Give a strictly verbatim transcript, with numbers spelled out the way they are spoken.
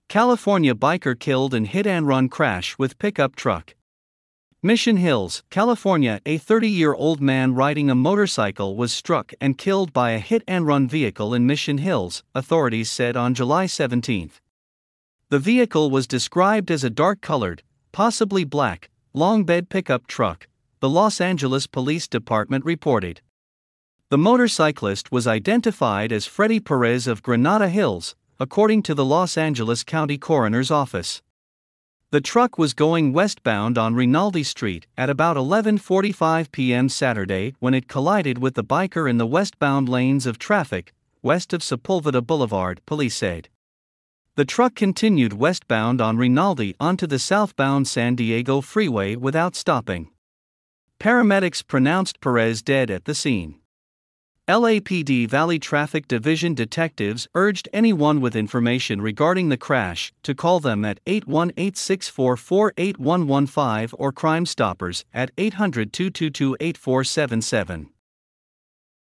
California biker killed in hit-and-run crash with pickup truck. Mission Hills, California. A thirty-year-old man riding a motorcycle was struck and killed by a hit-and-run vehicle in Mission Hills, authorities said on July seventeenth. The vehicle was described as a dark-colored, possibly black, long bed pickup truck, the Los Angeles Police Department reported. The motorcyclist was identified as Freddie Perez of Granada Hills, according to the Los Angeles County Coroner's Office. The truck was going westbound on Rinaldi Street at about eleven forty-five p m Saturday when it collided with the biker in the westbound lanes of traffic, west of Sepulveda Boulevard, police said. The truck continued westbound on Rinaldi onto the southbound San Diego Freeway without stopping. Paramedics pronounced Perez dead at the scene. L A P D Valley Traffic Division detectives urged anyone with information regarding the crash to call them at eight one eight, six four four, eight one one five or Crime Stoppers at eight hundred, two two two, eight four seven seven.